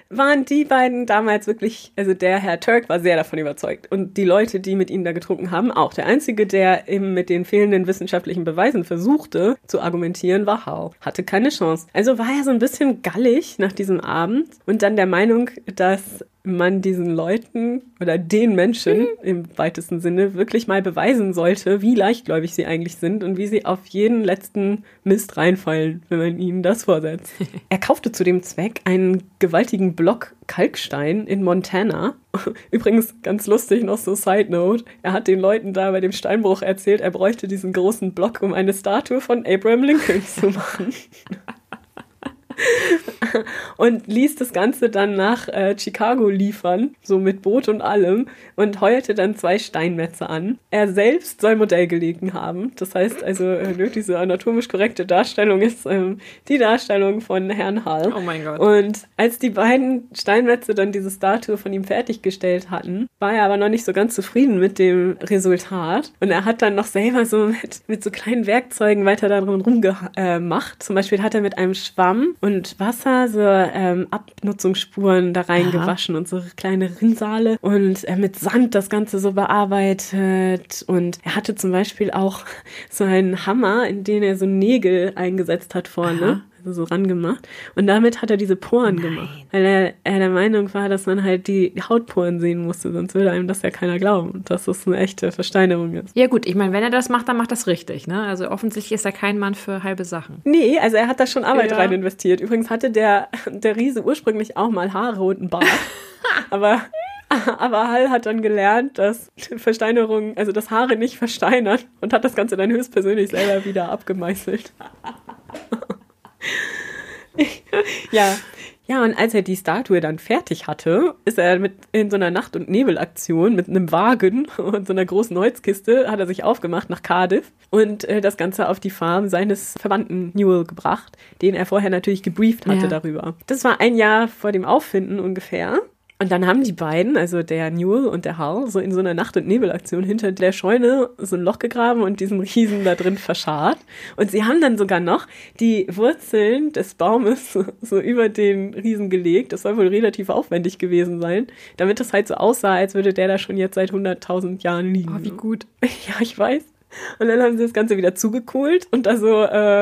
waren die beiden damals wirklich, also der Herr Turk war sehr davon überzeugt und die Leute, die mit ihm da getrunken haben, auch. Der Einzige, der eben mit den fehlenden wissenschaftlichen Beweisen versuchte zu argumentieren, war Hal. Hatte keine Chance. Also war er so ein bisschen gallig nach diesem Abend und dann der Meinung, dass man diesen Leuten oder den Menschen im weitesten Sinne wirklich mal beweisen sollte, wie leichtgläubig sie eigentlich sind und wie sie auf jeden letzten Mist reinfallen, wenn man ihnen das vorsetzt. Er kaufte zu dem Zweck einen gewaltigen Block Kalkstein in Montana. Übrigens, ganz lustig, noch so Side Note, er hat den Leuten da bei dem Steinbruch erzählt, er bräuchte diesen großen Block, um eine Statue von Abraham Lincoln zu machen. Und ließ das Ganze dann nach Chicago liefern, so mit Boot und allem, und heuerte dann 2 Steinmetze an. Er selbst soll Modell gelegen haben. Das heißt also, diese anatomisch korrekte Darstellung ist die Darstellung von Herrn Hall. Oh mein Gott. Und als die beiden Steinmetze dann diese Statue von ihm fertiggestellt hatten, war er aber noch nicht so ganz zufrieden mit dem Resultat. Und er hat dann noch selber so mit so kleinen Werkzeugen weiter darin rumgemacht. Zum Beispiel hat er mit einem Schwamm und Wasser so Abnutzungsspuren da reingewaschen und so kleine Rinnsale und mit Sand das Ganze so bearbeitet. Und er hatte zum Beispiel auch so einen Hammer, in den er so Nägel eingesetzt hat vorne. Also so rangemacht. Und damit hat er diese Poren gemacht. Weil er der Meinung war, dass man halt die Hautporen sehen musste, sonst würde einem das ja keiner glauben, dass das eine echte Versteinerung ist. Ja gut, ich meine, wenn er das macht, dann macht das richtig, ne? Also offensichtlich ist er kein Mann für halbe Sachen. Nee, also er hat da schon Arbeit rein investiert. Übrigens hatte der Riese ursprünglich auch mal Haare und einen Bart. Aber Hall hat dann gelernt, dass Versteinerung, also dass Haare nicht versteinern und hat das Ganze dann höchstpersönlich selber wieder abgemeißelt. Ja, und als er die Statue dann fertig hatte, ist er in so einer Nacht- und Nebelaktion mit einem Wagen und so einer großen Holzkiste, hat er sich aufgemacht nach Cardiff und das Ganze auf die Farm seines Verwandten Newell gebracht, den er vorher natürlich gebrieft hatte darüber. Das war 1 Jahr vor dem Auffinden ungefähr. Und dann haben die beiden, also der Newell und der Hall, so in so einer Nacht- und Nebelaktion hinter der Scheune so ein Loch gegraben und diesen Riesen da drin verscharrt. Und sie haben dann sogar noch die Wurzeln des Baumes so über den Riesen gelegt. Das soll wohl relativ aufwendig gewesen sein, damit das halt so aussah, als würde der da schon jetzt seit 100.000 Jahren liegen. Oh, wie gut. Ja, ich weiß. Und dann haben sie das Ganze wieder zugekohlt und da so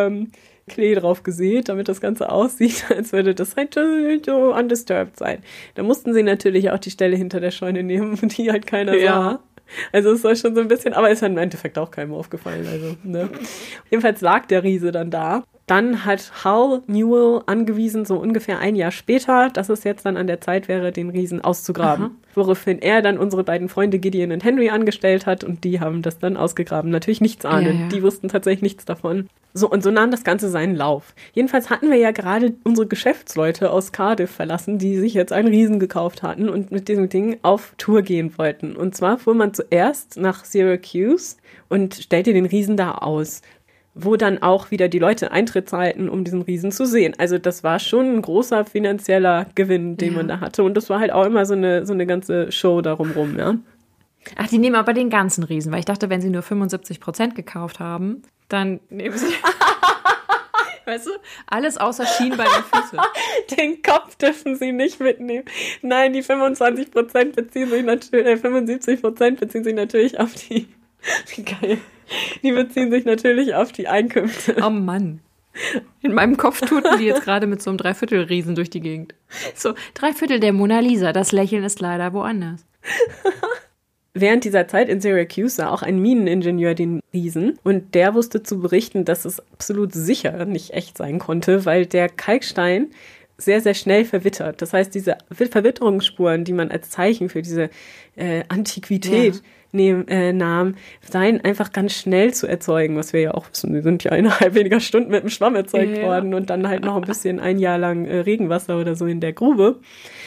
Klee drauf gesät, damit das Ganze aussieht, als würde das halt so undisturbed sein. Da mussten sie natürlich auch die Stelle hinter der Scheune nehmen, die halt keiner sah. Also es war schon so ein bisschen, aber ist halt im Endeffekt auch keinem aufgefallen. Also, ne? Jedenfalls lag der Riese dann da. Dann hat Hal Newell angewiesen, so ungefähr 1 Jahr später, dass es jetzt dann an der Zeit wäre, den Riesen auszugraben. Aha. Woraufhin er dann unsere beiden Freunde Gideon und Henry angestellt hat und die haben das dann ausgegraben. Natürlich nichts ahnend. Ja. Die wussten tatsächlich nichts davon. So nahm das Ganze seinen Lauf. Jedenfalls hatten wir ja gerade unsere Geschäftsleute aus Cardiff verlassen, die sich jetzt einen Riesen gekauft hatten und mit diesem Ding auf Tour gehen wollten. Und zwar fuhr man zuerst nach Syracuse und stellte den Riesen da aus, wo dann auch wieder die Leute Eintritt zahlten, um diesen Riesen zu sehen. Also das war schon ein großer finanzieller Gewinn, den man da hatte. Und das war halt auch immer so eine ganze Show darum rum, ja. Ach, die nehmen aber den ganzen Riesen, weil ich dachte, wenn sie nur 75% gekauft haben, dann nehmen sie... Weißt du? Alles außer Schienbein und Füße. Den Kopf dürfen sie nicht mitnehmen. Nein, die 25% beziehen sich natürlich, 75% beziehen sich natürlich auf die... Wie geil. Die beziehen sich natürlich auf die Einkünfte. Oh Mann. In meinem Kopf tuten die jetzt gerade mit so einem Dreiviertel-Riesen durch die Gegend. So, 3/4 der Mona Lisa. Das Lächeln ist leider woanders. Während dieser Zeit in Syracuse sah auch ein Mineningenieur den Riesen und der wusste zu berichten, dass es absolut sicher nicht echt sein konnte, weil der Kalkstein sehr, sehr schnell verwittert. Das heißt, diese Verwitterungsspuren, die man als Zeichen für diese Antiquität nahm, seien einfach ganz schnell zu erzeugen, was wir ja auch wissen. Die sind ja innerhalb weniger Stunden mit dem Schwamm erzeugt worden und dann halt noch ein bisschen 1 Jahr lang Regenwasser oder so in der Grube.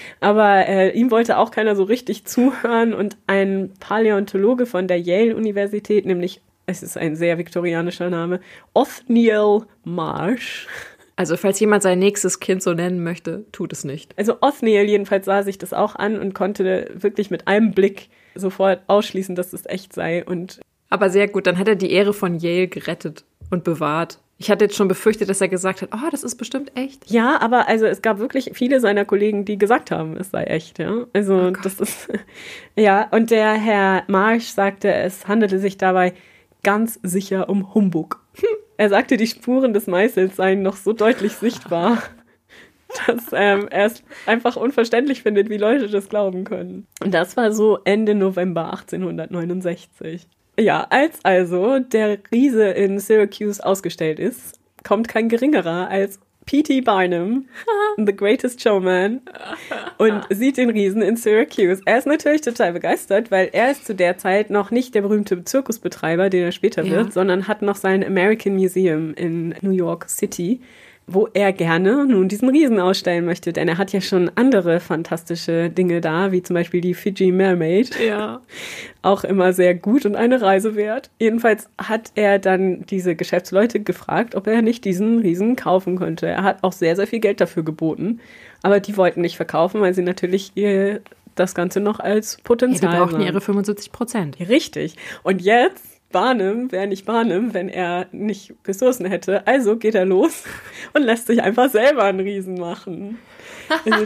Aber ihm wollte auch keiner so richtig zuhören und ein Paläontologe von der Yale-Universität, nämlich, es ist ein sehr viktorianischer Name, Othniel Marsh. Also falls jemand sein nächstes Kind so nennen möchte, tut es nicht. Also Othniel jedenfalls sah sich das auch an und konnte wirklich mit einem Blick sofort ausschließen, dass es echt sei. Aber sehr gut, dann hat er die Ehre von Yale gerettet und bewahrt. Ich hatte jetzt schon befürchtet, dass er gesagt hat, oh, das ist bestimmt echt. Ja, aber also es gab wirklich viele seiner Kollegen, die gesagt haben, es sei echt, ja. Also das ist, ja, und der Herr Marsh sagte, es handelte sich dabei ganz sicher um Humbug. Er sagte, die Spuren des Meißels seien noch so deutlich sichtbar, dass er es einfach unverständlich findet, wie Leute das glauben können. Und das war so Ende November 1869. Ja, als also der Riese in Syracuse ausgestellt ist, kommt kein geringerer als P.T. Barnum, The Greatest Showman, und sieht den Riesen in Syracuse. Er ist natürlich total begeistert, weil er ist zu der Zeit noch nicht der berühmte Zirkusbetreiber, den er später wird, sondern hat noch sein American Museum in New York City, wo er gerne nun diesen Riesen ausstellen möchte, denn er hat ja schon andere fantastische Dinge da, wie zum Beispiel die Fiji Mermaid. Ja. Auch immer sehr gut und eine Reise wert. Jedenfalls hat er dann diese Geschäftsleute gefragt, ob er nicht diesen Riesen kaufen könnte. Er hat auch sehr, sehr viel Geld dafür geboten, aber die wollten nicht verkaufen, weil sie natürlich das Ganze noch als Potenzial die brauchten sahen. ihre 75%. Richtig. Und jetzt Barnum wäre nicht Barnum, wenn er nicht Ressourcen hätte. Also geht er los und lässt sich einfach selber einen Riesen machen. Also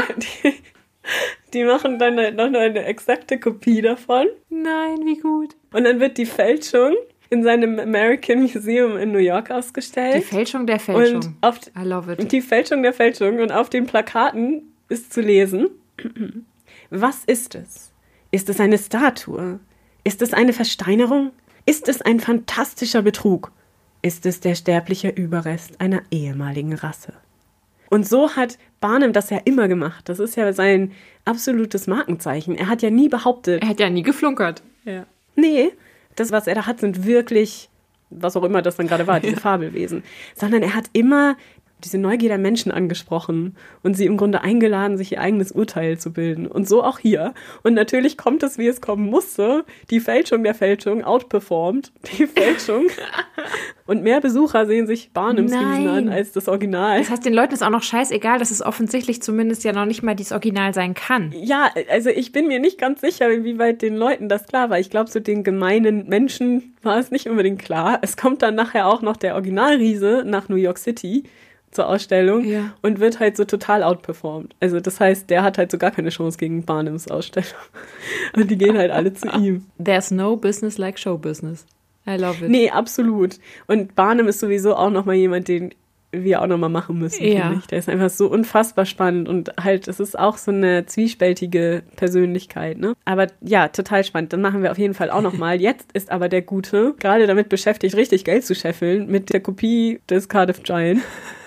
die machen dann halt noch eine exakte Kopie davon. Nein, wie gut. Und dann wird die Fälschung in seinem American Museum in New York ausgestellt. Die Fälschung der Fälschung. Und I love it. Die Fälschung der Fälschung. Und auf den Plakaten ist zu lesen, was ist es? Ist es eine Statue? Ist es eine Versteinerung? Ist es ein fantastischer Betrug? Ist es der sterbliche Überrest einer ehemaligen Rasse? Und so hat Barnum das ja immer gemacht. Das ist ja sein absolutes Markenzeichen. Er hat ja nie behauptet. Er hat ja nie geflunkert. Ja. Nee, das, was er da hat, sind wirklich, was auch immer das dann gerade war, diese Fabelwesen. Sondern er hat immer diese Neugier der Menschen angesprochen und sie im Grunde eingeladen, sich ihr eigenes Urteil zu bilden. Und so auch hier. Und natürlich kommt es, wie es kommen musste. Die Fälschung der Fälschung outperformt die Fälschung. Und mehr Besucher sehen sich Barnums Riesen an als das Original. Das heißt, den Leuten ist auch noch scheißegal, dass es offensichtlich zumindest ja noch nicht mal dieses Original sein kann. Ja, also ich bin mir nicht ganz sicher, inwieweit den Leuten das klar war. Ich glaube, so den gemeinen Menschen war es nicht unbedingt klar. Es kommt dann nachher auch noch der Originalriese nach New York City zur Ausstellung und wird halt so total outperformed. Also das heißt, der hat halt so gar keine Chance gegen Barnums Ausstellung. Und die gehen halt alle zu ihm. There's no business like show business. I love it. Nee, absolut. Und Barnum ist sowieso auch nochmal jemand, den wir auch nochmal machen müssen, finde ich. Der ist einfach so unfassbar spannend und halt, es ist auch so eine zwiespältige Persönlichkeit, ne? Aber ja, total spannend. Dann machen wir auf jeden Fall auch nochmal. Jetzt ist aber der Gute gerade damit beschäftigt, richtig Geld zu scheffeln mit der Kopie des Cardiff Giant.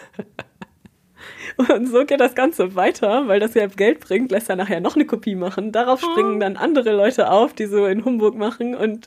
Und so geht das Ganze weiter, weil das ja Geld bringt, lässt er nachher noch eine Kopie machen. Darauf springen dann andere Leute auf, die so in Humbug machen und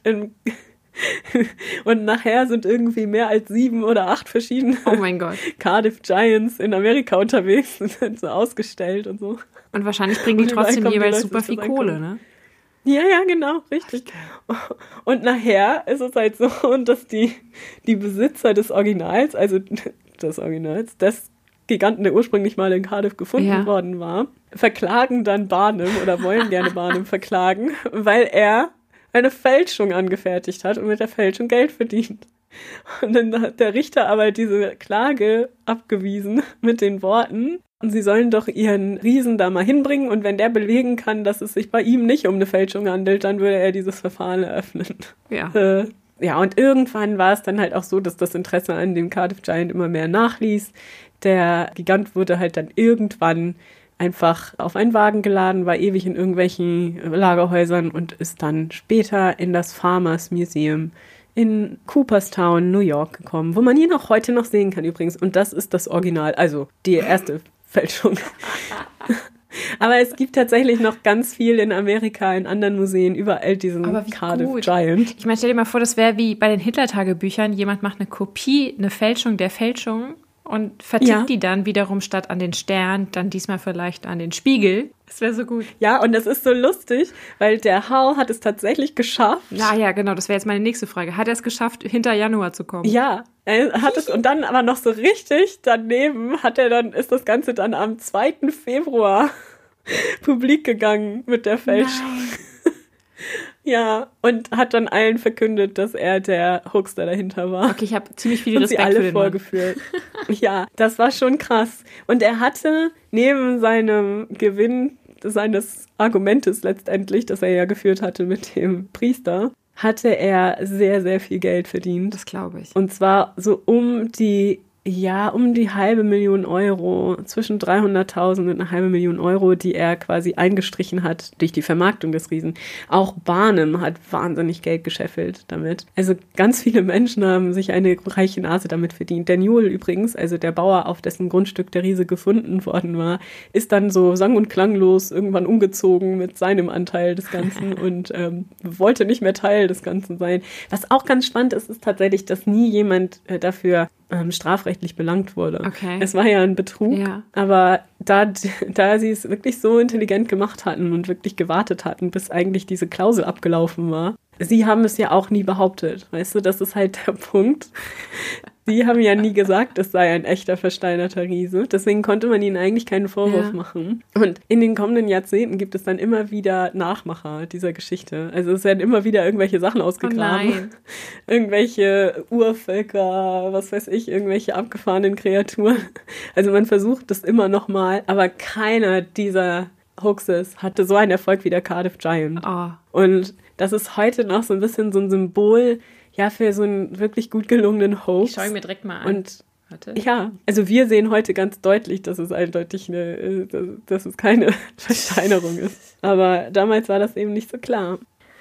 nachher sind irgendwie mehr als 7 oder 8 verschiedene Cardiff Giants in Amerika unterwegs und sind so ausgestellt und so. Und wahrscheinlich bringen die trotzdem jeweils super viel Kohle, ne? Ja, genau, richtig. Und nachher ist es halt so, dass die Besitzer des Originals, also des Giganten, der ursprünglich mal in Cardiff gefunden worden war, verklagen dann Barnum oder wollen gerne Barnum verklagen, weil er eine Fälschung angefertigt hat und mit der Fälschung Geld verdient. Und dann hat der Richter aber diese Klage abgewiesen mit den Worten, sie sollen doch ihren Riesen da mal hinbringen und wenn der belegen kann, dass es sich bei ihm nicht um eine Fälschung handelt, dann würde er dieses Verfahren eröffnen. Ja, und irgendwann war es dann halt auch so, dass das Interesse an dem Cardiff Giant immer mehr nachließ. Der Gigant wurde halt dann irgendwann einfach auf einen Wagen geladen, war ewig in irgendwelchen Lagerhäusern und ist dann später in das Farmers Museum in Cooperstown, New York gekommen, wo man ihn auch heute noch sehen kann übrigens. Und das ist das Original, also die erste Fälschung. Aber es gibt tatsächlich noch ganz viel in Amerika, in anderen Museen, überall diesen Cardiff Giant. Ich meine, stell dir mal vor, das wäre wie bei den Hitler-Tagebüchern, jemand macht eine Kopie, eine Fälschung der Fälschung und vertickt die dann wiederum statt an den Stern, dann diesmal vielleicht an den Spiegel. Das wäre so gut. Ja, und das ist so lustig, weil der Hal hat es tatsächlich geschafft. Ja, genau, das wäre jetzt meine nächste Frage. Hat er es geschafft, hinter Januar zu kommen? Ja, er hat es und dann aber noch so richtig daneben ist das Ganze dann am 2. Februar publik gegangen mit der Fälschung. Ja, und hat dann allen verkündet, dass er der Hoaxer dahinter war. Okay, ich habe ziemlich viel und Respekt sie alle für den Mann. vorgeführt. Ja, das war schon krass. Und er hatte neben seinem Gewinn, seines Argumentes letztendlich, das er ja geführt hatte mit dem Priester, hatte er sehr, sehr viel Geld verdient. Das glaube ich. Und zwar so um die 500.000 Euro, zwischen 300.000 und 500.000 Euro, die er quasi eingestrichen hat durch die Vermarktung des Riesen. Auch Barnum hat wahnsinnig Geld gescheffelt damit. Also ganz viele Menschen haben sich eine reiche Nase damit verdient. Der Newell übrigens, also der Bauer, auf dessen Grundstück der Riese gefunden worden war, ist dann so sang- und klanglos irgendwann umgezogen mit seinem Anteil des Ganzen und wollte nicht mehr Teil des Ganzen sein. Was auch ganz spannend ist, ist tatsächlich, dass nie jemand dafür strafrechtlich belangt wurde. Okay. Es war ja ein Betrug, aber da sie es wirklich so intelligent gemacht hatten und wirklich gewartet hatten, bis eigentlich diese Klausel abgelaufen war, sie haben es ja auch nie behauptet. Weißt du, das ist halt der Punkt. Sie haben ja nie gesagt, es sei ein echter versteinerter Riese. Deswegen konnte man ihnen eigentlich keinen Vorwurf machen. Und in den kommenden Jahrzehnten gibt es dann immer wieder Nachmacher dieser Geschichte. Also es werden immer wieder irgendwelche Sachen ausgegraben. Irgendwelche Urvölker, was weiß ich, irgendwelche abgefahrenen Kreaturen. Also man versucht das immer noch mal, aber keiner dieser Hoaxes hatte so einen Erfolg wie der Cardiff Giant. Oh. Und das ist heute noch so ein bisschen so ein Symbol, ja, für so einen wirklich gut gelungenen Hoax. Ich schaue ihn mir direkt mal an. Und ja, also wir sehen heute ganz deutlich, dass es eindeutig dass es keine Versteinerung ist. Aber damals war das eben nicht so klar.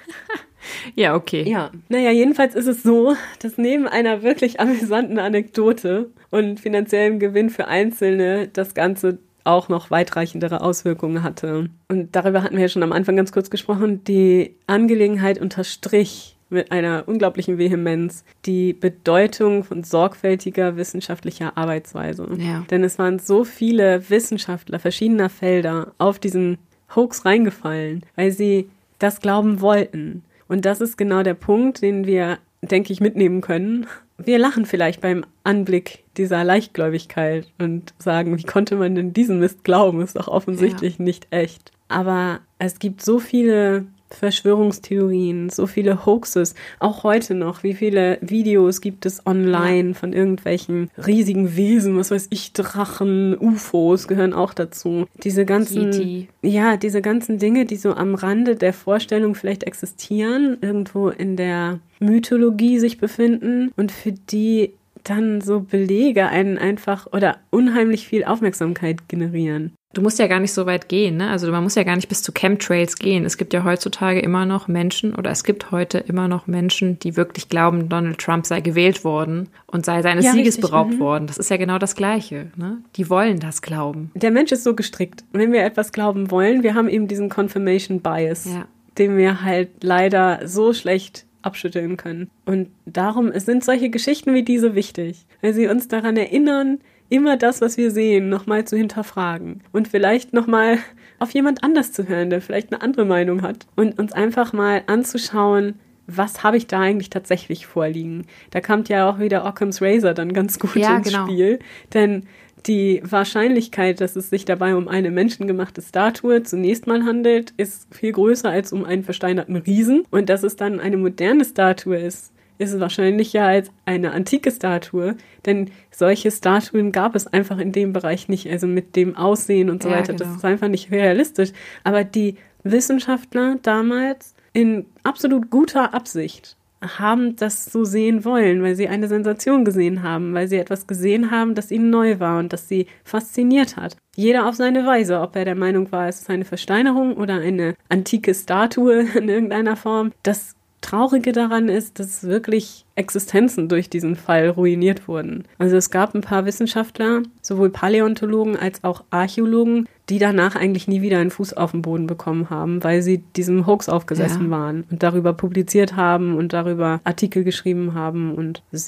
Ja, okay. Ja, naja, jedenfalls ist es so, dass neben einer wirklich amüsanten Anekdote und finanziellem Gewinn für Einzelne das Ganze auch noch weitreichendere Auswirkungen hatte. Und darüber hatten wir ja schon am Anfang ganz kurz gesprochen. Die Angelegenheit unterstrich mit einer unglaublichen Vehemenz die Bedeutung von sorgfältiger wissenschaftlicher Arbeitsweise. Ja. Denn es waren so viele Wissenschaftler verschiedener Felder auf diesen Hoax reingefallen, weil sie das glauben wollten. Und das ist genau der Punkt, den wir, denke ich, mitnehmen können. Wir lachen vielleicht beim Anblick dieser Leichtgläubigkeit und sagen, wie konnte man denn diesen Mist glauben? Ist doch offensichtlich nicht echt. Aber es gibt so viele Verschwörungstheorien, so viele Hoaxes, auch heute noch. Wie viele Videos gibt es online von irgendwelchen riesigen Wesen, was weiß ich, Drachen, UFOs gehören auch dazu. Diese ganzen, diese ganzen Dinge, die so am Rande der Vorstellung vielleicht existieren, irgendwo in der Mythologie sich befinden und für die dann so Belege einen einfach oder unheimlich viel Aufmerksamkeit generieren. Du musst ja gar nicht so weit gehen, ne? Also man muss ja gar nicht bis zu Chemtrails gehen. Es gibt ja heutzutage immer noch Menschen, oder es gibt heute immer noch Menschen, die wirklich glauben, Donald Trump sei gewählt worden und sei seines Sieges beraubt worden. Das ist ja genau das Gleiche, ne? Die wollen das glauben. Der Mensch ist so gestrickt. Wenn wir etwas glauben wollen, wir haben eben diesen Confirmation Bias, den wir halt leider so schlecht abschütteln können. Und darum sind solche Geschichten wie diese wichtig, weil sie uns daran erinnern, immer das, was wir sehen, nochmal zu hinterfragen und vielleicht nochmal auf jemand anders zu hören, der vielleicht eine andere Meinung hat und uns einfach mal anzuschauen, was habe ich da eigentlich tatsächlich vorliegen. Da kommt ja auch wieder Occam's Razor dann ganz gut ins Spiel, denn die Wahrscheinlichkeit, dass es sich dabei um eine menschengemachte Statue zunächst mal handelt, ist viel größer als um einen versteinerten Riesen. Und dass es dann eine moderne Statue ist wahrscheinlicher als eine antike Statue, denn solche Statuen gab es einfach in dem Bereich nicht, also mit dem Aussehen und so weiter, das ist einfach nicht realistisch. Aber die Wissenschaftler damals in absolut guter Absicht haben das so sehen wollen, weil sie eine Sensation gesehen haben, weil sie etwas gesehen haben, das ihnen neu war und das sie fasziniert hat. Jeder auf seine Weise, ob er der Meinung war, es ist eine Versteinerung oder eine antike Statue in irgendeiner Form. Das Traurige daran ist, dass wirklich Existenzen durch diesen Fall ruiniert wurden. Also es gab ein paar Wissenschaftler, sowohl Paläontologen als auch Archäologen, die danach eigentlich nie wieder einen Fuß auf den Boden bekommen haben, weil sie diesem Hoax aufgesessen waren und darüber publiziert haben und darüber Artikel geschrieben haben und sich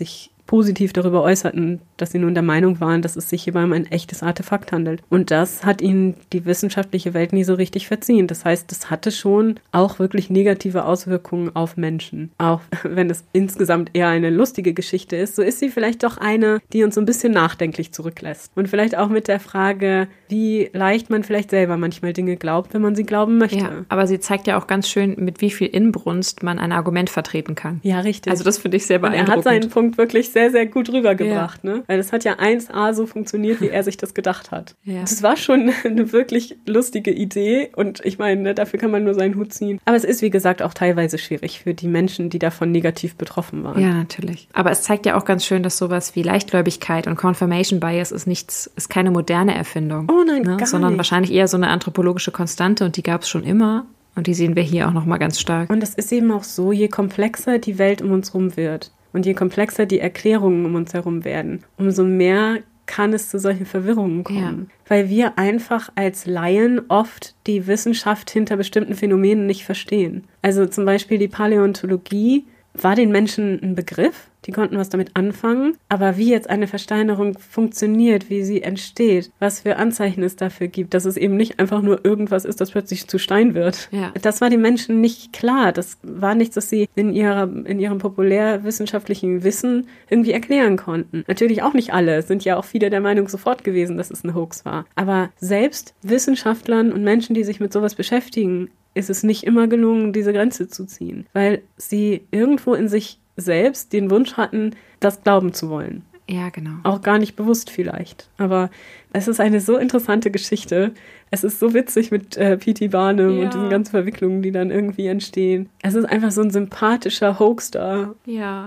positiv darüber äußerten, dass sie nun der Meinung waren, dass es sich hierbei um ein echtes Artefakt handelt. Und das hat ihnen die wissenschaftliche Welt nie so richtig verziehen. Das heißt, das hatte schon auch wirklich negative Auswirkungen auf Menschen. Auch wenn es insgesamt eher eine lustige Geschichte ist, so ist sie vielleicht doch eine, die uns so ein bisschen nachdenklich zurücklässt. Und vielleicht auch mit der Frage, wie leicht man vielleicht selber manchmal Dinge glaubt, wenn man sie glauben möchte. Ja, aber sie zeigt ja auch ganz schön, mit wie viel Inbrunst man ein Argument vertreten kann. Ja, richtig. Also das finde ich sehr beeindruckend. Er hat seinen Punkt wirklich sehr, sehr gut rübergebracht, ne? Weil das hat ja 1A so funktioniert, wie er sich das gedacht hat. Ja. Das war schon eine wirklich lustige Idee und ich meine, ne, dafür kann man nur seinen Hut ziehen. Aber es ist, wie gesagt, auch teilweise schwierig für die Menschen, die davon negativ betroffen waren. Ja, natürlich. Aber es zeigt ja auch ganz schön, dass sowas wie Leichtgläubigkeit und Confirmation Bias ist keine moderne Erfindung. Oh nein, gar sondern nicht. Wahrscheinlich eher so eine anthropologische Konstante und die gab es schon immer. Und die sehen wir hier auch nochmal ganz stark. Und es ist eben auch so, je komplexer die Welt um uns herum wird und je komplexer die Erklärungen um uns herum werden, umso mehr kann es zu solchen Verwirrungen kommen. Ja. Weil wir einfach als Laien oft die Wissenschaft hinter bestimmten Phänomenen nicht verstehen. Also zum Beispiel die Paläontologie war den Menschen ein Begriff. Die konnten was damit anfangen. Aber wie jetzt eine Versteinerung funktioniert, wie sie entsteht, was für Anzeichen es dafür gibt, dass es eben nicht einfach nur irgendwas ist, das plötzlich zu Stein wird. Ja. Das war den Menschen nicht klar. Das war nichts, das sie in ihrem populärwissenschaftlichen Wissen irgendwie erklären konnten. Natürlich auch nicht alle. Es sind ja auch viele der Meinung sofort gewesen, dass es ein Hoax war. Aber selbst Wissenschaftlern und Menschen, die sich mit sowas beschäftigen, ist es nicht immer gelungen, diese Grenze zu ziehen. Weil sie irgendwo in sich selbst den Wunsch hatten, das glauben zu wollen. Ja, genau. Auch gar nicht bewusst vielleicht. Aber es ist eine so interessante Geschichte. Es ist so witzig mit P.T. Barnum und diesen ganzen Verwicklungen, die dann irgendwie entstehen. Es ist einfach so ein sympathischer Hoaxstar,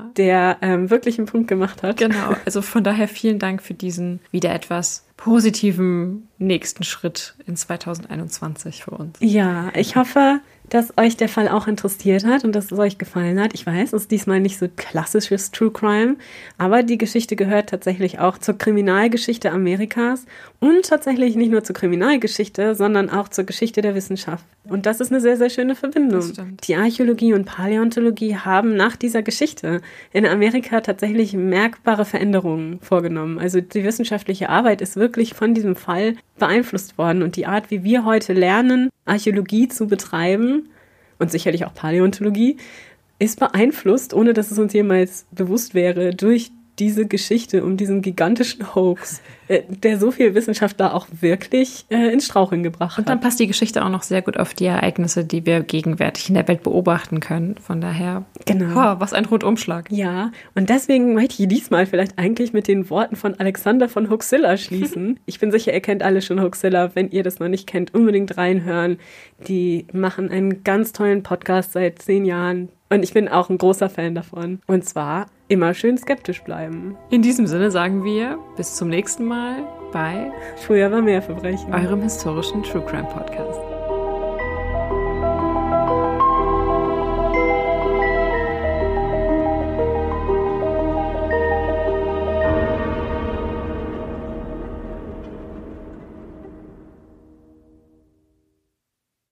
der wirklich einen Punkt gemacht hat. Genau, also von daher vielen Dank für diesen wieder etwas positiven nächsten Schritt in 2021 für uns. Ja, ich hoffe, dass euch der Fall auch interessiert hat und dass es euch gefallen hat. Ich weiß, es ist diesmal nicht so klassisches True Crime, aber die Geschichte gehört tatsächlich auch zur Kriminalgeschichte Amerikas und tatsächlich nicht nur zur Kriminalgeschichte, sondern auch zur Geschichte der Wissenschaft. Und das ist eine sehr, sehr schöne Verbindung. Die Archäologie und Paläontologie haben nach dieser Geschichte in Amerika tatsächlich merkbare Veränderungen vorgenommen. Also die wissenschaftliche Arbeit ist wirklich von diesem Fall beeinflusst worden und die Art, wie wir heute lernen, Archäologie zu betreiben und sicherlich auch Paläontologie, ist beeinflusst, ohne dass es uns jemals bewusst wäre, durch diese Geschichte um diesen gigantischen Hoax, der so viel Wissenschaft da auch wirklich ins Straucheln gebracht hat. Und dann passt die Geschichte auch noch sehr gut auf die Ereignisse, die wir gegenwärtig in der Welt beobachten können. Von daher, was ein Rundumschlag. Ja, und deswegen möchte ich diesmal vielleicht eigentlich mit den Worten von Alexander von Hoaxilla schließen. Ich bin sicher, ihr kennt alle schon Hoaxilla. Wenn ihr das noch nicht kennt, unbedingt reinhören. Die machen einen ganz tollen Podcast seit 10 Jahren. Und ich bin auch ein großer Fan davon. Und zwar immer schön skeptisch bleiben. In diesem Sinne sagen wir bis zum nächsten Mal bei Früher war mehr Verbrechen, eurem historischen True Crime Podcast.